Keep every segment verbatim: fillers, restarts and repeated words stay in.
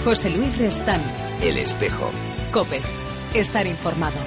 José Luis Restán. El Espejo. COPE. Estar informado.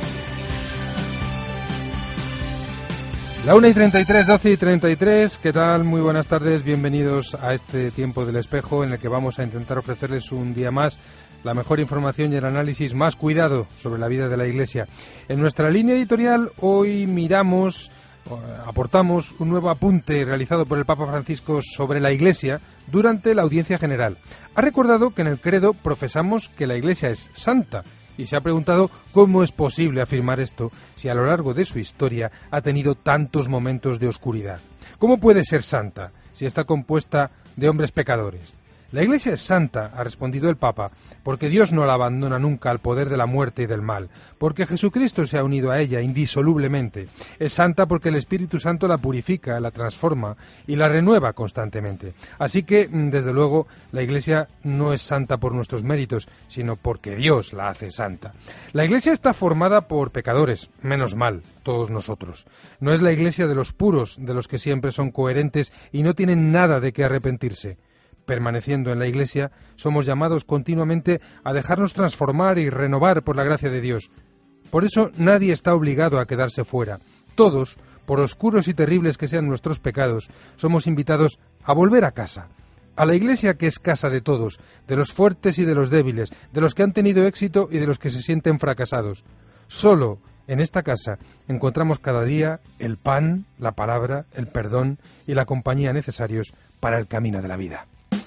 La una y treinta y tres, doce y treinta y tres, ¿qué tal? Muy buenas tardes, bienvenidos a este tiempo del Espejo en el que vamos a intentar ofrecerles un día más la mejor información y el análisis más cuidado sobre la vida de la Iglesia. En nuestra línea editorial hoy miramos, aportamos un nuevo apunte realizado por el Papa Francisco sobre la Iglesia durante la audiencia general. Ha recordado que en el credo profesamos que la Iglesia es santa, y se ha preguntado cómo es posible afirmar esto si a lo largo de su historia ha tenido tantos momentos de oscuridad. ¿Cómo puede ser santa si está compuesta de hombres pecadores? La Iglesia es santa, ha respondido el Papa, porque Dios no la abandona nunca al poder de la muerte y del mal, porque Jesucristo se ha unido a ella indisolublemente. Es santa porque el Espíritu Santo la purifica, la transforma y la renueva constantemente. Así que, desde luego, la Iglesia no es santa por nuestros méritos, sino porque Dios la hace santa. La Iglesia está formada por pecadores, menos mal, todos nosotros. No es la Iglesia de los puros, de los que siempre son coherentes y no tienen nada de qué arrepentirse. Permaneciendo en la Iglesia, somos llamados continuamente a dejarnos transformar y renovar por la gracia de Dios. Por eso nadie está obligado a quedarse fuera. Todos, por oscuros y terribles que sean nuestros pecados, somos invitados a volver a casa. A la Iglesia que es casa de todos, de los fuertes y de los débiles, de los que han tenido éxito y de los que se sienten fracasados. Solo en esta casa encontramos cada día el pan, la palabra, el perdón y la compañía necesarios para el camino de la vida.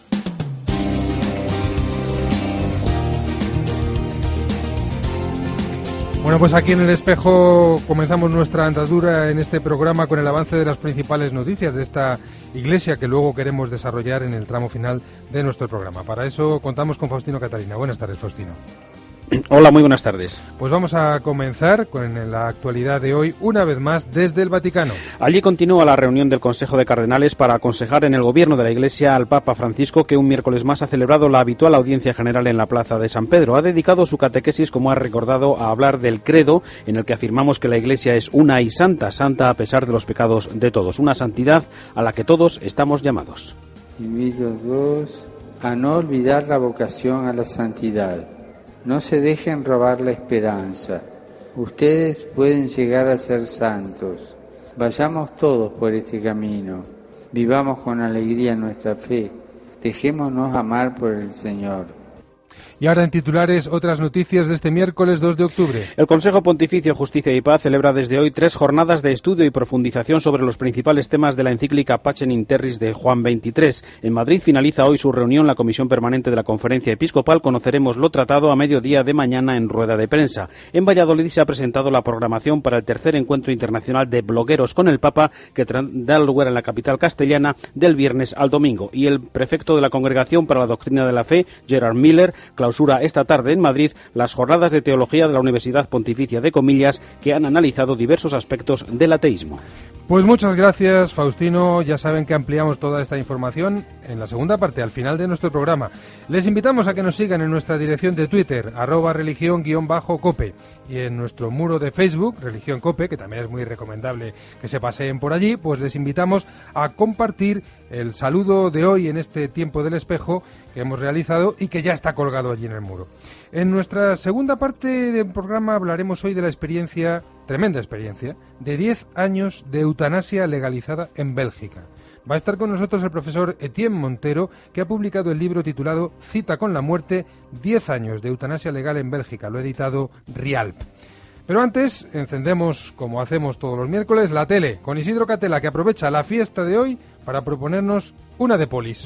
Bueno, pues aquí en El Espejo comenzamos nuestra andadura en este programa con el avance de las principales noticias de esta Iglesia que luego queremos desarrollar en el tramo final de nuestro programa. Para eso contamos con Faustino Catalina. Buenas tardes, Faustino. Hola, muy buenas tardes. Pues vamos a comenzar con la actualidad de hoy, una vez más desde el Vaticano. Allí continúa la reunión del Consejo de Cardenales para aconsejar en el gobierno de la Iglesia al Papa Francisco, que un miércoles más ha celebrado la habitual audiencia general en la Plaza de San Pedro. Ha dedicado su catequesis, como ha recordado, a hablar del credo, en el que afirmamos que la Iglesia es una y santa, santa a pesar de los pecados de todos, una santidad a la que todos estamos llamados. Invito a todos a no olvidar la vocación a la santidad. No se dejen robar la esperanza. Ustedes pueden llegar a ser santos. Vayamos todos por este camino. Vivamos con alegría nuestra fe. Dejémonos amar por el Señor. Y ahora en titulares, otras noticias de este miércoles dos de octubre. El Consejo Pontificio Justicia y Paz celebra desde hoy tres jornadas de estudio y profundización sobre los principales temas de la encíclica Pacem in Terris de Juan veintitrés. En Madrid finaliza hoy su reunión la Comisión Permanente de la Conferencia Episcopal. Conoceremos lo tratado a mediodía de mañana en rueda de prensa. En Valladolid se ha presentado la programación para el tercer encuentro internacional de blogueros con el Papa, que da lugar en la capital castellana del viernes al domingo. Y el prefecto de la Congregación para la Doctrina de la Fe, Gerard Miller, clausura esta tarde en Madrid las jornadas de teología de la Universidad Pontificia de Comillas, que han analizado diversos aspectos del ateísmo. Pues muchas gracias, Faustino. Ya saben que ampliamos toda esta información en la segunda parte, al final de nuestro programa. Les invitamos a que nos sigan en nuestra dirección de Twitter, arroba religión guión bajo cope, y en nuestro muro de Facebook, Religión Cope, que también es muy recomendable que se paseen por allí. Pues les invitamos a compartir el saludo de hoy en este tiempo del Espejo que hemos realizado y que ya está colgado allí en el muro. En nuestra segunda parte del programa hablaremos hoy de la experiencia, tremenda experiencia, de diez años de eutanasia legalizada en Bélgica. Va a estar con nosotros el profesor Etienne Montero, que ha publicado el libro titulado Cita con la muerte, diez años de eutanasia legal en Bélgica. Lo ha editado Rialp. Pero antes, encendemos, como hacemos todos los miércoles, la tele, con Isidro Catela, que aprovecha la fiesta de hoy para proponernos una de Polis.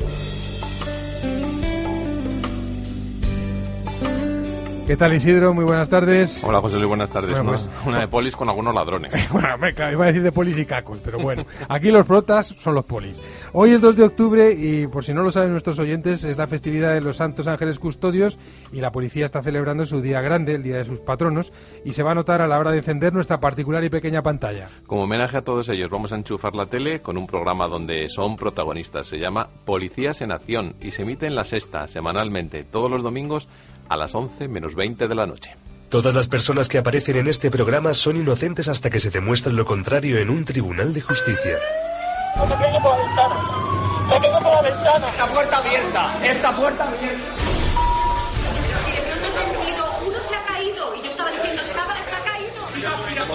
¿Qué tal, Isidro? Muy buenas tardes. Hola, José Luis, buenas tardes. Bueno, una, pues, una de polis con algunos ladrones. Bueno, claro, iba a decir de polis y cacos, pero bueno, aquí los protas son los polis. Hoy es dos de octubre y, por si no lo saben nuestros oyentes, es la festividad de los Santos Ángeles Custodios y la policía está celebrando su día grande, el día de sus patronos, y se va a notar a la hora de encender nuestra particular y pequeña pantalla. Como homenaje a todos ellos, vamos a enchufar la tele con un programa donde son protagonistas. Se llama Policías en Acción y se emite en La Sexta, semanalmente, todos los domingos a las once menos veinte de la noche. Todas las personas que aparecen en este programa son inocentes hasta que se demuestre lo contrario en un tribunal de justicia. No me caigo por la ventana. Me caigo por la ventana. Esta puerta abierta. Esta puerta abierta.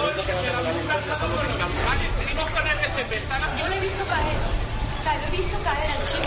seguimos con el F P. Yo lo he visto caer. O sea, lo he visto caer al chico.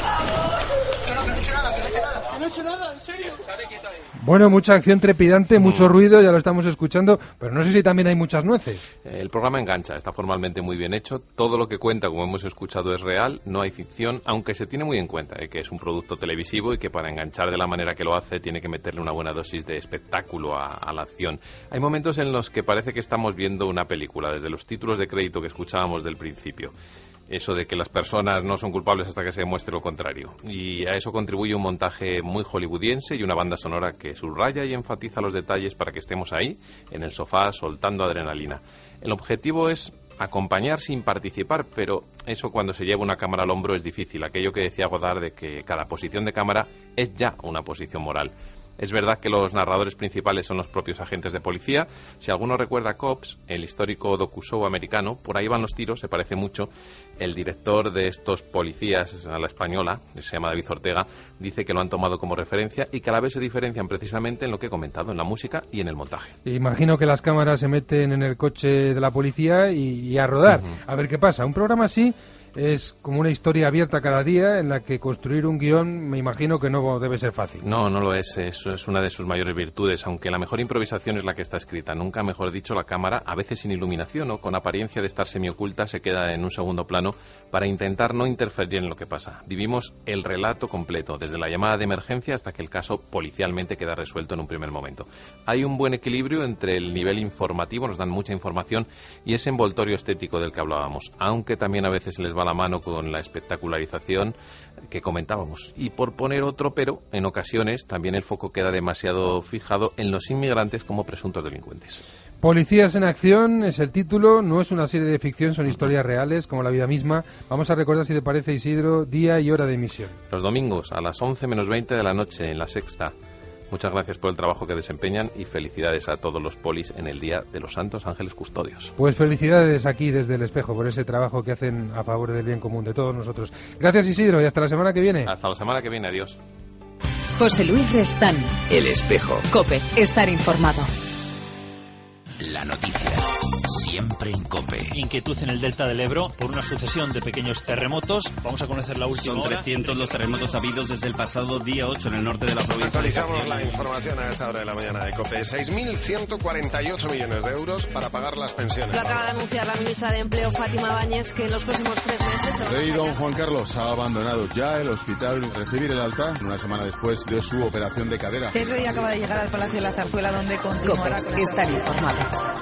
Que no, que no he hecho nada, que no he hecho nada. Que no he hecho nada, en serio. Bueno, mucha acción trepidante, mucho mm. ruido, ya lo estamos escuchando, pero no sé si también hay muchas nueces. El programa engancha, está formalmente muy bien hecho. Todo lo que cuenta, como hemos escuchado, es real, no hay ficción, aunque se tiene muy en cuenta eh, que es un producto televisivo y que para enganchar de la manera que lo hace tiene que meterle una buena dosis de espectáculo a, a la acción. Hay momentos en los que parece que estamos viendo una película, desde los títulos de crédito que escuchábamos del principio. Eso de que las personas no son culpables hasta que se demuestre lo contrario. Y a eso contribuye un montaje muy hollywoodiense y una banda sonora que subraya y enfatiza los detalles para que estemos ahí, en el sofá, soltando adrenalina. El objetivo es acompañar sin participar, pero eso cuando se lleva una cámara al hombro es difícil. Aquello que decía Godard de que cada posición de cámara es ya una posición moral. Es verdad que los narradores principales son los propios agentes de policía. Si alguno recuerda Cops, el histórico docu-show americano, por ahí van los tiros, se parece mucho. El director de estos policías a la española, que se llama David Ortega, dice que lo han tomado como referencia y que a la vez se diferencian precisamente en lo que he comentado, en la música y en el montaje. Imagino que las cámaras se meten en el coche de la policía y, y a rodar. Uh-huh. A ver qué pasa. Un programa así es como una historia abierta cada día en la que construir un guión me imagino que no debe ser fácil. No, no lo es. Eso es una de sus mayores virtudes, aunque la mejor improvisación es la que está escrita. Nunca, mejor dicho, la cámara, a veces sin iluminación o con apariencia de estar semioculta, se queda en un segundo plano para intentar no interferir en lo que pasa. Vivimos el relato completo, desde la llamada de emergencia hasta que el caso policialmente queda resuelto en un primer momento. Hay un buen equilibrio entre el nivel informativo, nos dan mucha información, y ese envoltorio estético del que hablábamos, aunque también a veces se les va la mano con la espectacularización que comentábamos. Y por poner otro pero, en ocasiones también el foco queda demasiado fijado en los inmigrantes como presuntos delincuentes. Policías en acción es el título, no es una serie de ficción, son historias reales, como la vida misma. Vamos a recordar, si te parece, Isidro, día y hora de emisión. Los domingos a las once menos veinte de la noche en La Sexta. Muchas gracias por el trabajo que desempeñan y felicidades a todos los polis en el Día de los Santos Ángeles Custodios. Pues felicidades aquí desde El Espejo por ese trabajo que hacen a favor del bien común de todos nosotros. Gracias, Isidro, y hasta la semana que viene. Hasta la semana que viene, adiós. José Luis Restán. El Espejo. COPE, estar informado. La noticia, siempre en COPE. Inquietud en el delta del Ebro por una sucesión de pequeños terremotos. Vamos a conocer la última. Son hora. trescientos los terremotos habidos desde el pasado día ocho en el norte de la provincia. Actualizamos la información a esta hora de la mañana de COPE. seis mil ciento cuarenta y ocho millones de euros para pagar las pensiones. Lo acaba de anunciar la ministra de Empleo, Fátima Báñez, que en los próximos tres meses... El rey don Juan Carlos ha abandonado ya el hospital recibir el alta una semana después de su operación de cadera. El rey acaba de llegar al Palacio de la Zarzuela, donde continuará con estar informado.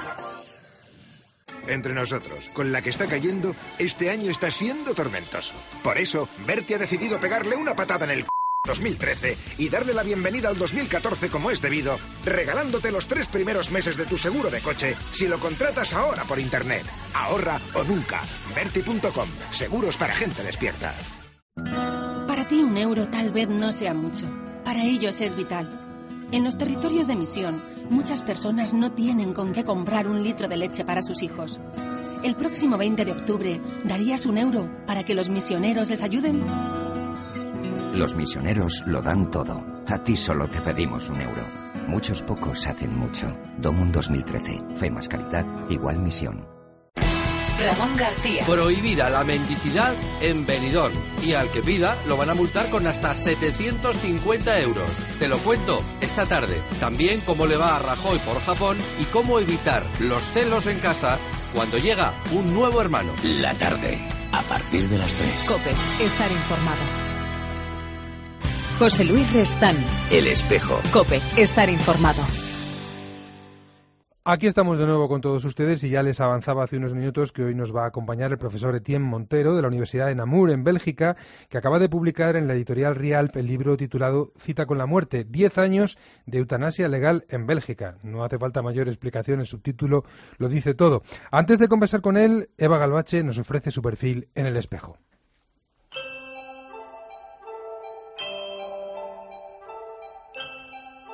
Entre nosotros, con la que está cayendo, este año está siendo tormentoso. Por eso, Berti ha decidido pegarle una patada en el c... dos mil trece y darle la bienvenida al dos mil catorce como es debido, regalándote los tres primeros meses de tu seguro de coche si lo contratas ahora por internet. Ahorra o nunca. Berti punto com. Seguros para gente despierta. Para ti un euro tal vez no sea mucho. Para ellos es vital. En los territorios de misión, muchas personas no tienen con qué comprar un litro de leche para sus hijos. El próximo veinte de octubre, ¿darías un euro para que los misioneros les ayuden? Los misioneros lo dan todo. A ti solo te pedimos un euro. Muchos pocos hacen mucho. Domum dos mil trece. Fe más calidad, igual misión. Ramón García. Prohibida la mendicidad en Benidorm. Y al que pida lo van a multar con hasta setecientos cincuenta euros. Te lo cuento esta tarde. También cómo le va a Rajoy por Japón y cómo evitar los celos en casa cuando llega un nuevo hermano. La tarde, a partir de las tres. COPE, estar informado. José Luis Restán. El Espejo. COPE, estar informado. Aquí estamos de nuevo con todos ustedes y ya les avanzaba hace unos minutos que hoy nos va a acompañar el profesor Etienne Montero de la Universidad de Namur en Bélgica, que acaba de publicar en la editorial Rialp el libro titulado Cita con la muerte, diez años de eutanasia legal en Bélgica. No hace falta mayor explicación, el subtítulo lo dice todo. Antes de conversar con él, Eva Galvache nos ofrece su perfil en El Espejo.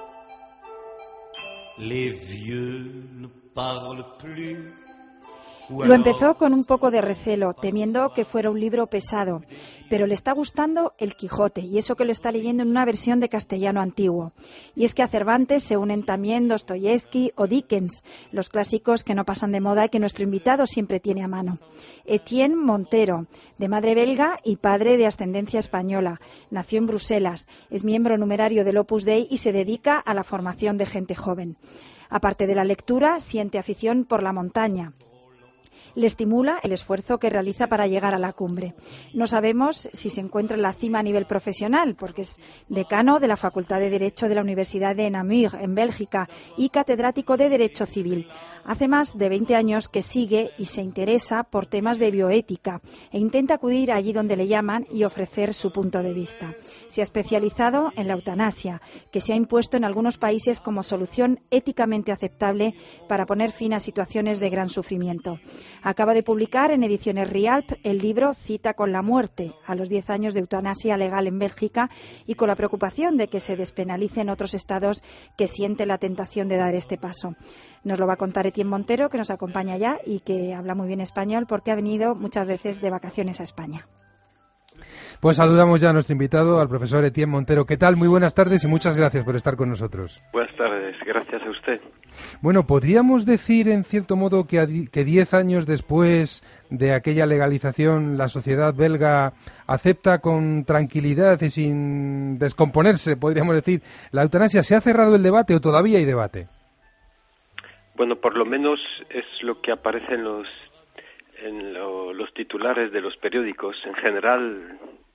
Les vieux ne parlent plus, Lo empezó con un poco de recelo, temiendo que fuera un libro pesado, pero le está gustando El Quijote, y eso que lo está leyendo en una versión de castellano antiguo. Y es que a Cervantes se unen también Dostoyevsky o Dickens, los clásicos que no pasan de moda y que nuestro invitado siempre tiene a mano. Etienne Montero, de madre belga y padre de ascendencia española, nació en Bruselas, es miembro numerario del Opus Dei y se dedica a la formación de gente joven. Aparte de la lectura, siente afición por la montaña. Le estimula el esfuerzo que realiza para llegar a la cumbre. No sabemos si se encuentra en la cima a nivel profesional, porque es decano de la Facultad de Derecho de la Universidad de Namur, en Bélgica, y catedrático de Derecho Civil. Hace más de veinte años que sigue y se interesa por temas de bioética e intenta acudir allí donde le llaman y ofrecer su punto de vista. Se ha especializado en la eutanasia, que se ha impuesto en algunos países como solución éticamente aceptable para poner fin a situaciones de gran sufrimiento. Acaba de publicar en Ediciones Rialp el libro Cita con la muerte, a los diez años de eutanasia legal en Bélgica y con la preocupación de que se despenalice en otros estados que sienten la tentación de dar este paso. Nos lo va a contar Etienne Montero, que nos acompaña ya y que habla muy bien español porque ha venido muchas veces de vacaciones a España. Pues saludamos ya a nuestro invitado, al profesor Etienne Montero. ¿Qué tal? Muy buenas tardes y muchas gracias por estar con nosotros. Buenas tardes, gracias a usted. Bueno, ¿podríamos decir en cierto modo que, a di- que diez años después de aquella legalización la sociedad belga acepta con tranquilidad y sin descomponerse, podríamos decir, la eutanasia? ¿Se ha cerrado el debate o todavía hay debate? Bueno, por lo menos es lo que aparece en los en lo, los titulares de los periódicos. En general,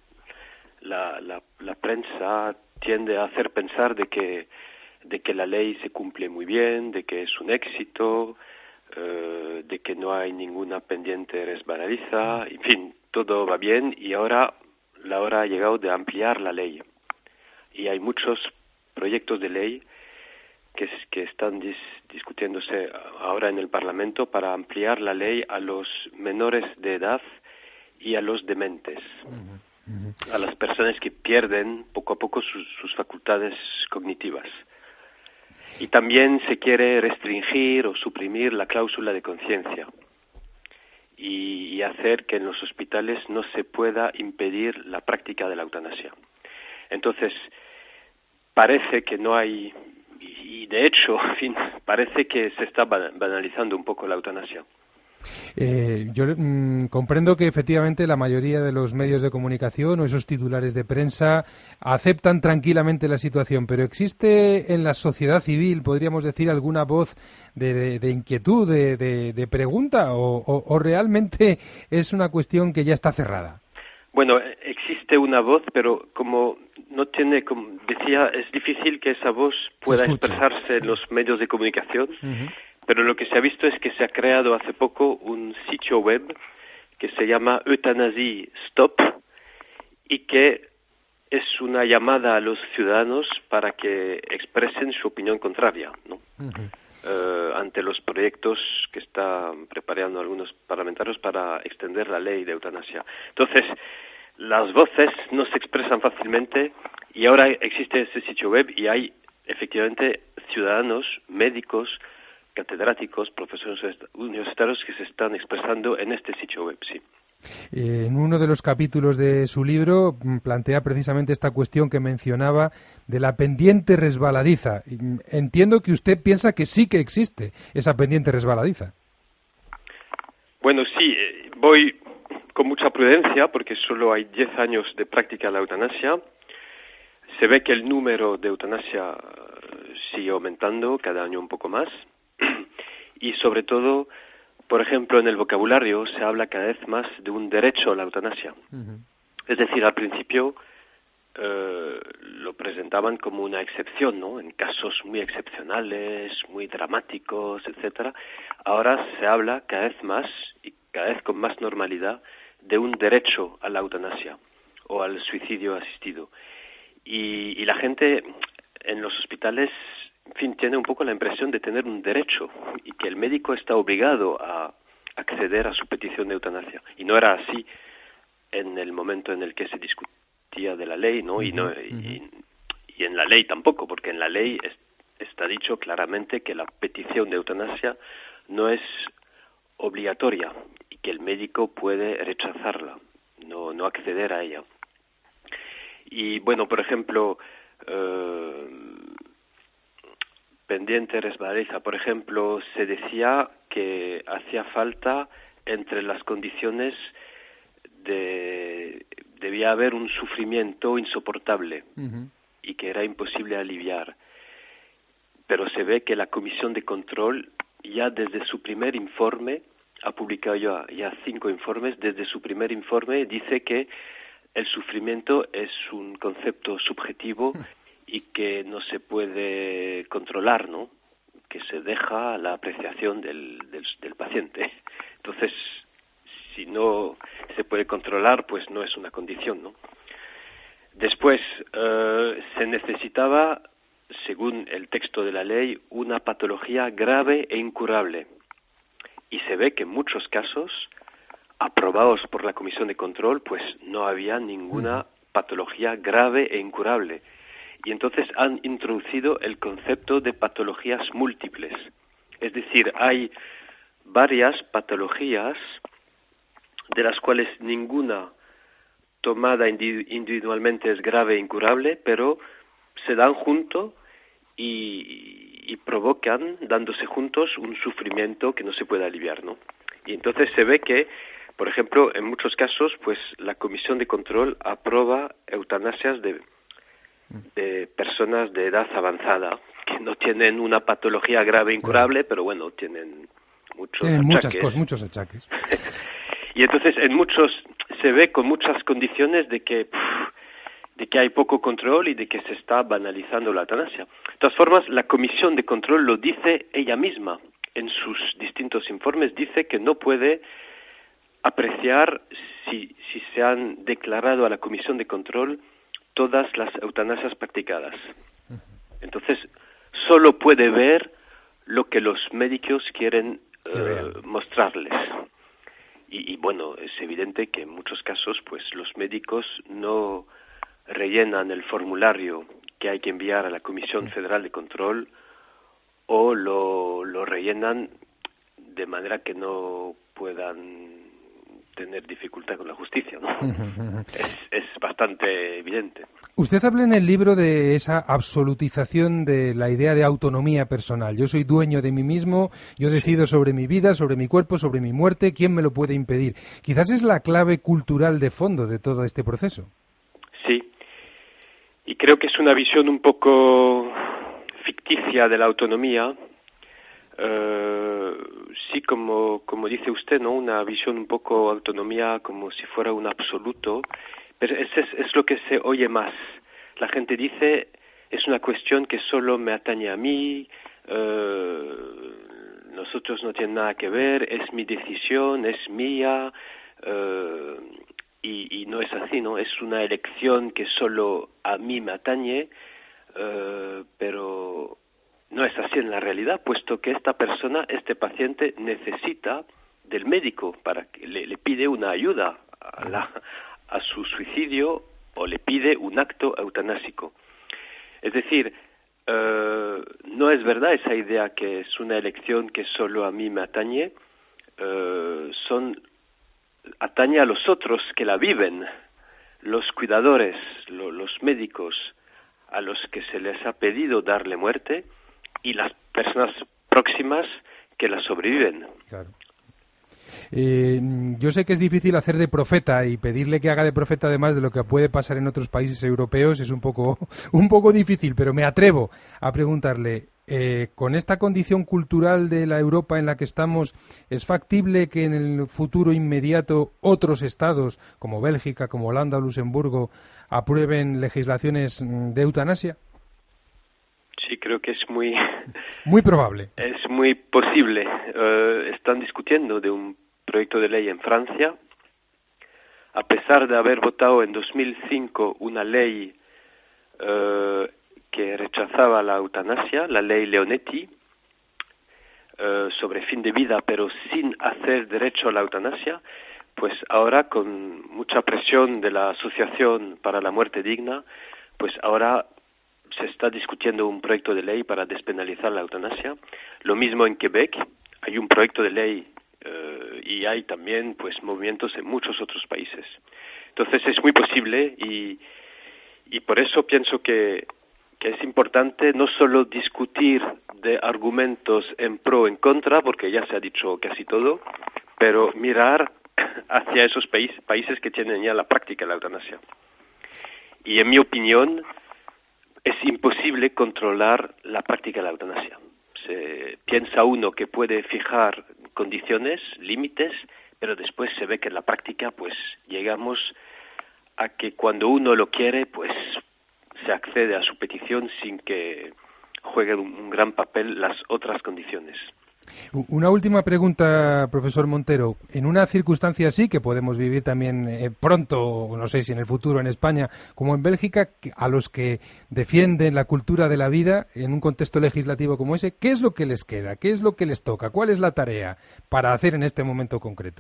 la, la, la prensa tiende a hacer pensar de que de que la ley se cumple muy bien, de que es un éxito, eh, de que no hay ninguna pendiente resbaladiza, en fin, todo va bien y ahora la hora ha llegado de ampliar la ley. Y hay muchos proyectos de ley que, que están dis, discutiéndose ahora en el Parlamento para ampliar la ley a los menores de edad y a los dementes, uh-huh. Uh-huh. a las personas que pierden poco a poco sus, sus facultades cognitivas. Y también se quiere restringir o suprimir la cláusula de conciencia y, y hacer que en los hospitales no se pueda impedir la práctica de la eutanasia. Entonces, parece que no hay, y, y de hecho, en fin, parece que se está banalizando un poco la eutanasia. Eh, yo mmm, comprendo que efectivamente la mayoría de los medios de comunicación o esos titulares de prensa aceptan tranquilamente la situación, pero ¿existe en la sociedad civil, podríamos decir, alguna voz de, de, de inquietud, de, de, de pregunta o, o, o realmente es una cuestión que ya está cerrada? Bueno, existe una voz, pero como no tiene, como decía, es difícil que esa voz pueda expresarse en los medios de comunicación. Uh-huh. Pero lo que se ha visto es que se ha creado hace poco un sitio web que se llama Euthanasie Stop y que es una llamada a los ciudadanos para que expresen su opinión contraria, ¿no? Uh-huh. eh, ante los proyectos que están preparando algunos parlamentarios para extender la ley de eutanasia. Entonces, las voces no se expresan fácilmente y ahora existe ese sitio web y hay efectivamente ciudadanos, médicos, catedráticos, profesores universitarios que se están expresando en este sitio web, sí. Eh, en uno de los capítulos de su libro plantea precisamente esta cuestión que mencionaba de la pendiente resbaladiza. Entiendo que usted piensa que sí que existe esa pendiente resbaladiza. Bueno, sí, eh, voy con mucha prudencia porque solo hay diez años de práctica de la eutanasia. Se ve que el número de eutanasia sigue aumentando cada año un poco más. Y sobre todo, por ejemplo, en el vocabulario se habla cada vez más de un derecho a la eutanasia. Uh-huh. Es decir, al principio eh, lo presentaban como una excepción, ¿no? En casos muy excepcionales, muy dramáticos, etcétera. Ahora se habla cada vez más y cada vez con más normalidad de un derecho a la eutanasia o al suicidio asistido. Y, y la gente en los hospitales, en fin, tiene un poco la impresión de tener un derecho y que el médico está obligado a acceder a su petición de eutanasia. Y no era así en el momento en el que se discutía de la ley, ¿no? Y, no, y, y en la ley tampoco, porque en la ley es, está dicho claramente que la petición de eutanasia no es obligatoria y que el médico puede rechazarla, no, no acceder a ella. Y bueno, por ejemplo, eh, pendiente resbaladiza, por ejemplo, se decía que hacía falta entre las condiciones de debía haber un sufrimiento insoportable uh-huh. y que era imposible aliviar. Pero se ve que la Comisión de Control ya desde su primer informe ha publicado ya, ya cinco informes. Desde su primer informe dice que el sufrimiento es un concepto subjetivo y que no se puede controlar, ¿no? Que se deja a la apreciación del, del, del paciente. Entonces, si no se puede controlar, pues no es una condición, ¿no? Después, eh, se necesitaba, según el texto de la ley, una patología grave e incurable. Y se ve que en muchos casos, aprobados por la Comisión de Control, pues no había ninguna patología grave e incurable. Y entonces han introducido el concepto de patologías múltiples. Es decir, hay varias patologías de las cuales ninguna tomada individualmente es grave e incurable, pero se dan juntos y, y provocan, dándose juntos, un sufrimiento que no se puede aliviar, ¿no? Y entonces se ve que, por ejemplo, en muchos casos, pues la Comisión de Control aprueba eutanasias de, de personas de edad avanzada, que no tienen una patología grave e incurable, sí. pero bueno, tienen muchos tienen achaques. muchas cosas, muchos achaques. Y entonces en muchos se ve con muchas condiciones de que pff, de que hay poco control y de que se está banalizando la eutanasia. De todas formas, la Comisión de Control lo dice ella misma. En sus distintos informes dice que no puede apreciar si, si se han declarado a la Comisión de Control todas las eutanasias practicadas. Entonces, solo puede ver lo que los médicos quieren eh, mostrarles. Y, y bueno, es evidente que en muchos casos, pues los médicos no rellenan el formulario que hay que enviar a la Comisión Federal de Control o lo, lo rellenan de manera que no puedan tener dificultad con la justicia, ¿no? es, es bastante evidente. Usted habla en el libro de esa absolutización de la idea de autonomía personal. Yo soy dueño de mí mismo, yo decido sobre mi vida, sobre mi cuerpo, sobre mi muerte. ¿Quién me lo puede impedir? Quizás es la clave cultural de fondo de todo este proceso. Sí, y creo que es una visión un poco ficticia de la autonomía. Uh, sí, como como dice usted, ¿no? Una visión un poco autonomía como si fuera un absoluto, pero es, es, es lo que se oye más. La gente dice, es una cuestión que solo me atañe a mí, uh, nosotros no tienen nada que ver, es mi decisión, es mía, uh, y, y no es así, ¿no? Es una elección que solo a mí me atañe, uh, pero no es así en la realidad, puesto que esta persona, este paciente, necesita del médico para que le, le pide una ayuda a, la, a su suicidio o le pide un acto eutanásico. Es decir, eh, no es verdad esa idea que es una elección que solo a mí me atañe, eh, son atañe a los otros que la viven, los cuidadores, lo, los médicos a los que se les ha pedido darle muerte, y las personas próximas que la sobreviven. Claro. Eh, yo sé que es difícil hacer de profeta y pedirle que haga de profeta además de lo que puede pasar en otros países europeos es un poco, un poco difícil, pero me atrevo a preguntarle, eh, con esta condición cultural de la Europa en la que estamos, ¿es factible que en el futuro inmediato otros estados, como Bélgica, como Holanda o Luxemburgo, aprueben legislaciones de eutanasia? Sí, creo que es muy... Muy probable. Es muy posible. Uh, están discutiendo de un proyecto de ley en Francia. A pesar de haber votado en dos mil cinco una ley uh, que rechazaba la eutanasia, la ley Leonetti, uh, sobre fin de vida, pero sin hacer derecho a la eutanasia, pues ahora con mucha presión de la Asociación para la Muerte Digna, pues ahora se está discutiendo un proyecto de ley para despenalizar la eutanasia. Lo mismo en Quebec, hay un proyecto de ley eh, y hay también pues movimientos en muchos otros países. Entonces es muy posible y, y por eso pienso que, que es importante no solo discutir de argumentos en pro o en contra, porque ya se ha dicho casi todo, pero mirar hacia esos país, países que tienen ya la práctica de la eutanasia. Y en mi opinión es imposible controlar la práctica de la eutanasia. Se piensa uno que puede fijar condiciones, límites, pero después se ve que en la práctica pues llegamos a que cuando uno lo quiere pues se accede a su petición sin que jueguen un gran papel las otras condiciones. Una última pregunta, profesor Montero. En una circunstancia así, que podemos vivir también eh, pronto, no sé si en el futuro en España, como en Bélgica, a los que defienden la cultura de la vida en un contexto legislativo como ese, ¿qué es lo que les queda? ¿Qué es lo que les toca? ¿Cuál es la tarea para hacer en este momento concreto?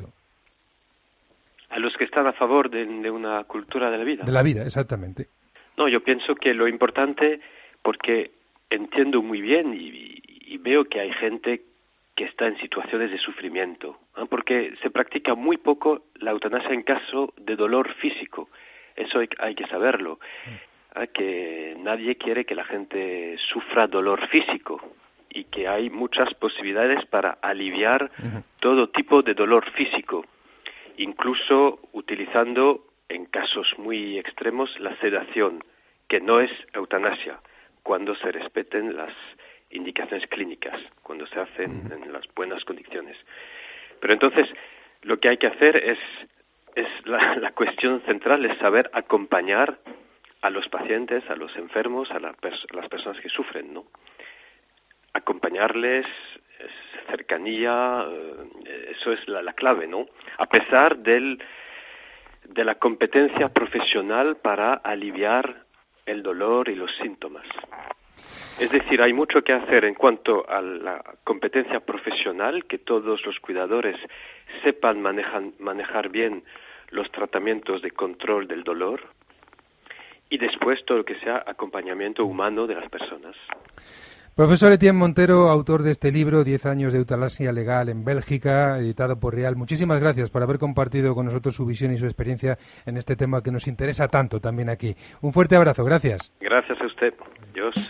A los que están a favor de, de una cultura de la vida. De la vida, exactamente. No, yo pienso que lo importante, porque entiendo muy bien y, y veo que hay gente que está en situaciones de sufrimiento, ¿eh? Porque se practica muy poco la eutanasia en caso de dolor físico. Eso hay, hay que saberlo, ¿eh? Que nadie quiere que la gente sufra dolor físico y que hay muchas posibilidades para aliviar uh-huh. todo tipo de dolor físico, incluso utilizando en casos muy extremos la sedación, que no es eutanasia, cuando se respeten las indicaciones clínicas, cuando se hacen en las buenas condiciones. Pero entonces, lo que hay que hacer es, es la, la cuestión central es saber acompañar a los pacientes, a los enfermos, a la pers- las personas que sufren, ¿no? Acompañarles, es cercanía, eh, eso es la, la clave, ¿no? A pesar del, de la competencia profesional para aliviar el dolor y los síntomas. Es decir, hay mucho que hacer en cuanto a la competencia profesional, que todos los cuidadores sepan manejan, manejar bien los tratamientos de control del dolor, y después todo lo que sea acompañamiento humano de las personas. Profesor Etienne Montero, autor de este libro, diez años de eutanasia legal en Bélgica, editado por Real. Muchísimas gracias por haber compartido con nosotros su visión y su experiencia en este tema que nos interesa tanto también aquí. Un fuerte abrazo, gracias. Gracias a usted. Dios.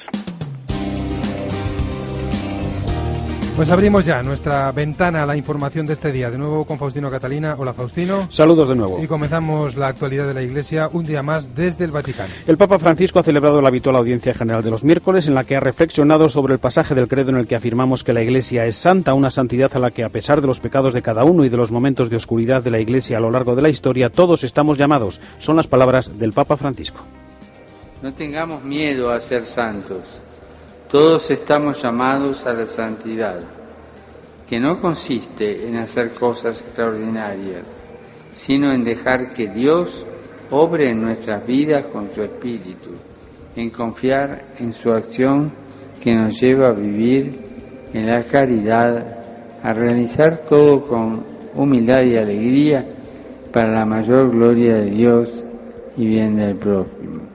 Pues abrimos ya nuestra ventana a la información de este día. De nuevo con Faustino Catalina. Hola, Faustino. Saludos de nuevo. Y comenzamos la actualidad de la Iglesia un día más desde el Vaticano. El Papa Francisco ha celebrado la habitual audiencia general de los miércoles, en la que ha reflexionado sobre el pasaje del credo en el que afirmamos que la Iglesia es santa, una santidad a la que, a pesar de los pecados de cada uno y de los momentos de oscuridad de la Iglesia a lo largo de la historia, todos estamos llamados. Son las palabras del Papa Francisco. No tengamos miedo a ser santos. Todos estamos llamados a la santidad, que no consiste en hacer cosas extraordinarias, sino en dejar que Dios obre en nuestras vidas con su Espíritu, en confiar en su acción que nos lleva a vivir en la caridad, a realizar todo con humildad y alegría para la mayor gloria de Dios y bien del prójimo.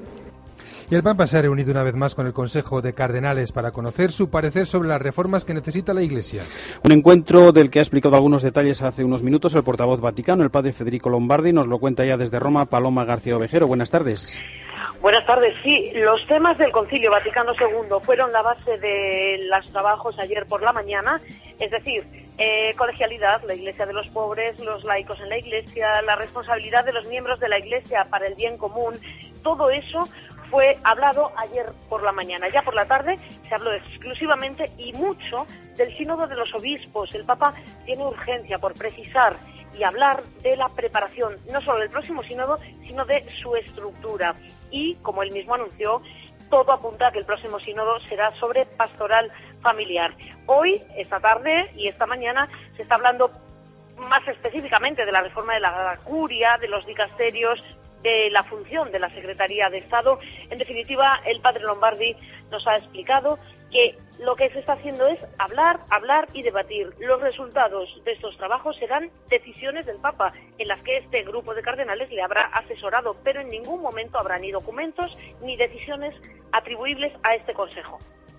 Y el Papa se ha reunido una vez más con el Consejo de Cardenales para conocer su parecer sobre las reformas que necesita la Iglesia. Un encuentro del que ha explicado algunos detalles hace unos minutos el portavoz vaticano, el padre Federico Lombardi. Nos lo cuenta ya desde Roma Paloma García Ovejero. Buenas tardes. Buenas tardes. Sí, los temas del Concilio Vaticano segundo fueron la base de los trabajos ayer por la mañana, es decir, eh, colegialidad, la Iglesia de los pobres, los laicos en la Iglesia, la responsabilidad de los miembros de la Iglesia para el bien común, todo eso fue hablado ayer por la mañana. Ya por la tarde se habló exclusivamente y mucho del sínodo de los obispos. El Papa tiene urgencia por precisar y hablar de la preparación, no solo del próximo sínodo, sino de su estructura. Y, como él mismo anunció, todo apunta a que el próximo sínodo será sobre pastoral familiar. Hoy, esta tarde y esta mañana se está hablando más específicamente de la reforma de la curia, de los dicasterios, de la función de la Secretaría de Estado. En definitiva, el padre Lombardi nos ha explicado que lo que se está haciendo es hablar, hablar y debatir. Los resultados de estos trabajos serán decisiones del Papa, en las que este grupo de cardenales le habrá asesorado, pero en ningún momento habrá ni documentos ni decisiones atribuibles a este Consejo.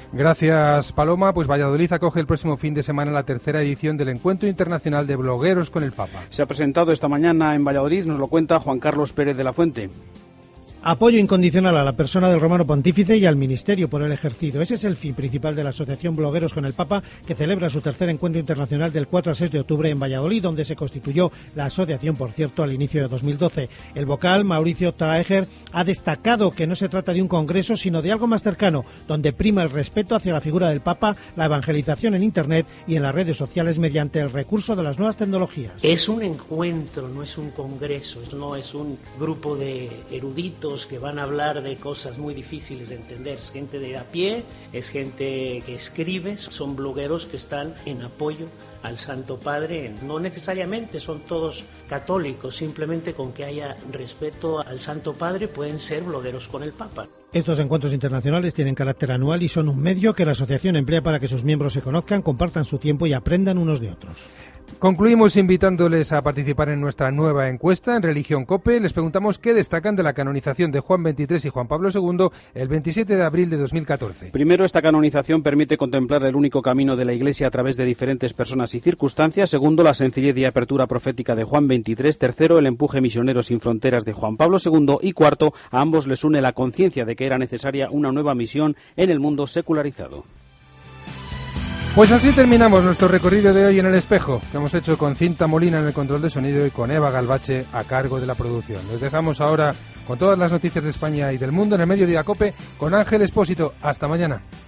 Gracias, Paloma. Pues Valladolid acoge el próximo fin de semana la tercera edición del Encuentro Internacional de Blogueros con el Papa. Se ha presentado esta mañana en Valladolid, nos lo cuenta Juan Carlos Pérez de la Fuente. Apoyo incondicional a la persona del Romano Pontífice y al Ministerio por el ejercido. Ese es el fin principal de la Asociación Blogueros con el Papa, que celebra su tercer encuentro internacional del cuatro al seis de octubre en Valladolid, donde se constituyó la asociación, por cierto, al inicio de dos mil doce. El vocal, Mauricio Traeger, ha destacado que no se trata de un congreso, sino de algo más cercano, donde prima el respeto hacia la figura del Papa, la evangelización en Internet y en las redes sociales mediante el recurso de las nuevas tecnologías. Es un encuentro, no es un congreso, no es un grupo de eruditos que van a hablar de cosas muy difíciles de entender. Es gente de a pie, es gente que escribe, son blogueros que están en apoyo al Santo Padre. No necesariamente son todos católicos, simplemente con que haya respeto al Santo Padre pueden ser blogueros con el Papa. Estos encuentros internacionales tienen carácter anual y son un medio que la asociación emplea para que sus miembros se conozcan, compartan su tiempo y aprendan unos de otros. Concluimos invitándoles a participar en nuestra nueva encuesta en Religión COPE. Les preguntamos qué destacan de la canonización de Juan veintitrés y Juan Pablo segundo el veintisiete de abril de dos mil catorce. Primero, esta canonización permite contemplar el único camino de la Iglesia a través de diferentes personas y circunstancias. Segundo, la sencillez y apertura profética de Juan veintitrés. Tercero, el empuje misionero sin fronteras de Juan Pablo segundo. Y cuarto, a ambos les une la conciencia de que era necesaria una nueva misión en el mundo secularizado. Pues así terminamos nuestro recorrido de hoy en El Espejo, que hemos hecho con Cinta Molina en el control de sonido y con Eva Galvache a cargo de la producción. Les dejamos ahora con todas las noticias de España y del mundo en el Mediodía COPE con Ángel Expósito. Hasta mañana.